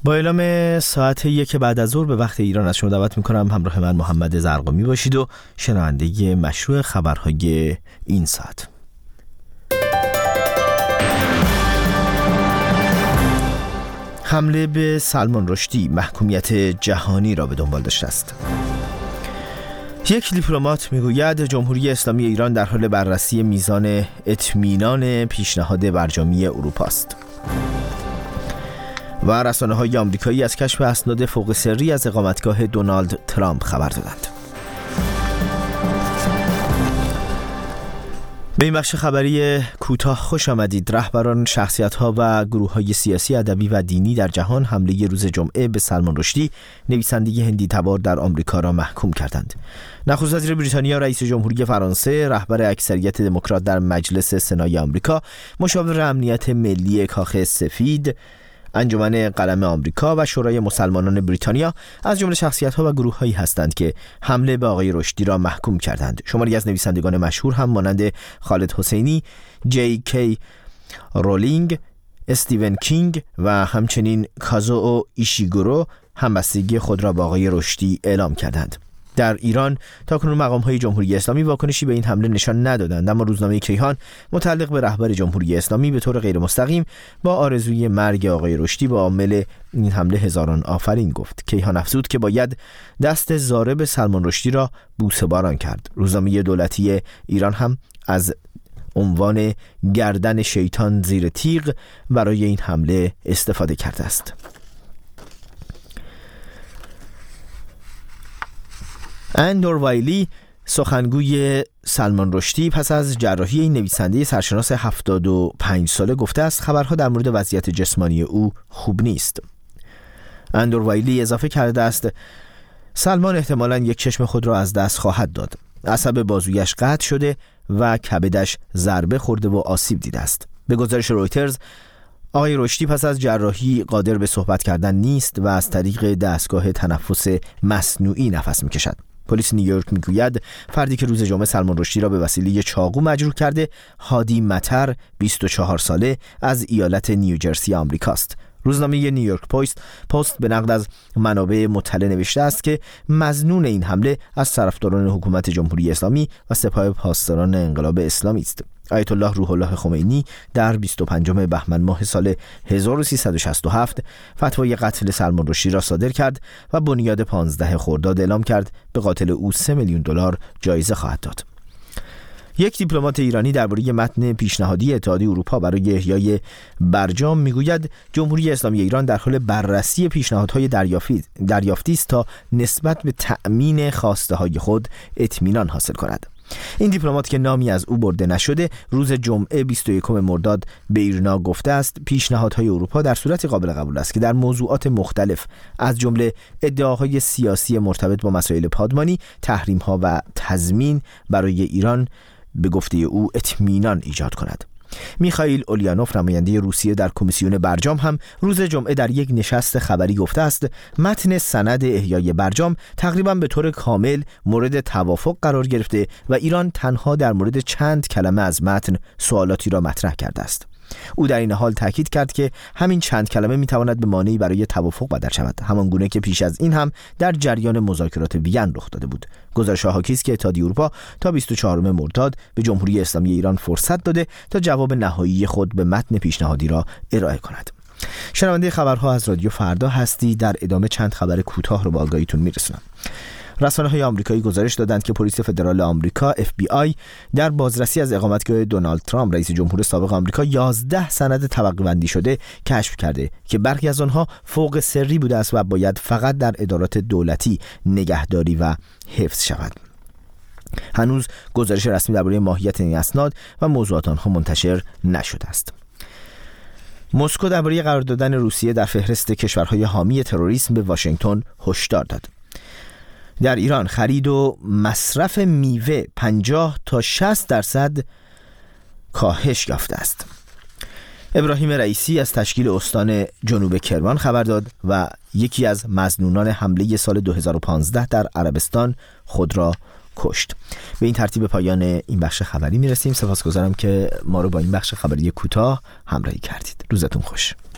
با اعلام ساعت 1 بعد از ظهر به وقت ایران از شما دعوت میکنم همراه من محمد زرقامی باشید و شنونده مشروع خبرهای این ساعت. حمله به سلمان رشدی محکومیت جهانی را به دنبال داشته است. یک دیپلمات میگوید جمهوری اسلامی ایران در حال بررسی میزان اطمینان پیشنهاد برجامی اروپا است. و رسانه‌های آمریکایی از کشف اسناد فوق سری از اقامتگاه دونالد ترامپ خبر دادند. به این بخش خبری کوتاه خوش آمدید. رهبران، شخصیت‌ها و گروه‌های سیاسی، ادبی و دینی در جهان حمله روز جمعه به سلمان رشدی، نویسنده هندی تبار در آمریکا را محکوم کردند. نخست وزیر بریتانیا، رئیس جمهوری فرانسه، رهبر اکثریت دموکرات در مجلس سنای آمریکا، مشاور امنیت ملی کاخ سفید، انجمن قلم آمریکا و شورای مسلمانان بریتانیا از جمله شخصیت‌ها و گروه‌هایی هستند که حمله به آقای رشدی را محکوم کردند. شماری از نویسندگان مشهور هم مانند خالد حسینی، جی کی رولینگ، استیون کینگ و همچنین کازوو ایشیگورو همبستگی خود را با آقای رشدی اعلام کردند. در ایران تاکنون مقام‌های جمهوری اسلامی واکنشی به این حمله نشان ندادند، اما روزنامه کیهان متعلق به رهبر جمهوری اسلامی به طور غیر مستقیم با آرزوی مرگ آقای رشدی با عامل این حمله هزاران آفرین گفت. کیهان افزود که باید دست ضارب سلمان رشدی را بوسه‌باران کرد. روزنامه دولتی ایران هم از عنوان گردن شیطان زیر تیغ برای این حمله استفاده کرده است. اندور وایلی، سخنگوی سلمان رشدی، پس از جراحی این نویسنده سرشناس 75 ساله گفته است خبرها در مورد وضعیت جسمانی او خوب نیست. اندور وایلی اضافه کرده است سلمان احتمالاً یک چشم خود را از دست خواهد داد. عصب بازویش قطع شده و کبدش ضربه خورده و آسیب دیده است. به گزارش رویترز، آقای رشدی پس از جراحی قادر به صحبت کردن نیست و از طریق دستگاه تنفس مصنوعی نفس می‌کشد. پلیس نیویورک میگوید فردی که روز جمعه سلمان رشدی را به وسیله چاقو مجروح کرده، هادی مطر، 24 ساله، از ایالت نیوجرسی آمریکاست. روزنامه نیویورک پست به نقل از منابع مطلع نوشته است که مظنون این حمله از طرفداران حکومت جمهوری اسلامی و سپاه پاسداران انقلاب اسلامی است. آیت الله روح الله خمینی در 25 بهمن ماه سال 1367 فتوای قتل سلمان رشدی را صادر کرد و بنیاد 15 خرداد اعلام کرد به قاتل او 3 میلیون دلار جایزه خواهد داد. یک دیپلمات ایرانی درباره متن پیشنهادی اتحادیه اروپا برای احیای برجام میگوید جمهوری اسلامی ایران در حال بررسی پیشنهادهای دریافتی است تا نسبت به تأمین خواسته‌های خود اطمینان حاصل کند. این دیپلمات که نامی از او برده نشده روز جمعه 21 مرداد به ایرنا گفته است پیشنهادهای اروپا در صورت قابل قبول است که در موضوعات مختلف از جمله ادعاهای سیاسی مرتبط با مسائل پادمانی، تحریم‌ها و تضمین برای ایران به گفته او اطمینان ایجاد کند. میخائیل اولیانوف، نماینده روسیه در کمیسیون برجام، هم روز جمعه در یک نشست خبری گفته است متن سند احیای برجام تقریباً به طور کامل مورد توافق قرار گرفته و ایران تنها در مورد چند کلمه از متن سوالاتی را مطرح کرده است. او در این حال تاکید کرد که همین چند کلمه میتواند به مانعی برای توافق بدل شود، همان گونه که پیش از این هم در جریان مذاکرات وین رخ داده بود. گزارش حاکی است که اتحادیه اروپا تا 24 مرداد به جمهوری اسلامی ایران فرصت داده تا جواب نهایی خود به متن پیشنهادی را ارائه کند. شنونده خبرها از رادیو فردا هستی. در ادامه چند خبر کوتاه رو با آگاهیتون میرسونم. رسانه‌های آمریکایی گزارش دادند که پلیس فدرال آمریکا FBI در بازرسی از اقامتگاه دونالد ترامپ، رئیس جمهور سابق آمریکا، 11 سند طبقه بندی شده کشف کرده که برخی از آنها فوق سری بوده است و باید فقط در ادارات دولتی نگهداری و حفظ شود. هنوز گزارش رسمی درباره ماهیت این اسناد و موضوعات آنها منتشر نشده است. مسکو درباره قرار دادن روسیه در فهرست کشورهای حامی تروریسم به واشنگتن هشدار داد. در ایران خرید و مصرف میوه 50 تا 60% کاهش یافته است. ابراهیم رئیسی از تشکیل استان جنوب کرمان خبر داد و یکی از مظنونان حمله سال 2015 در عربستان خود را کشت. به این ترتیب پایان این بخش خبری میرسیم. سپاسگزارم که ما رو با این بخش خبری کوتاه همراهی کردید. روزتون خوش.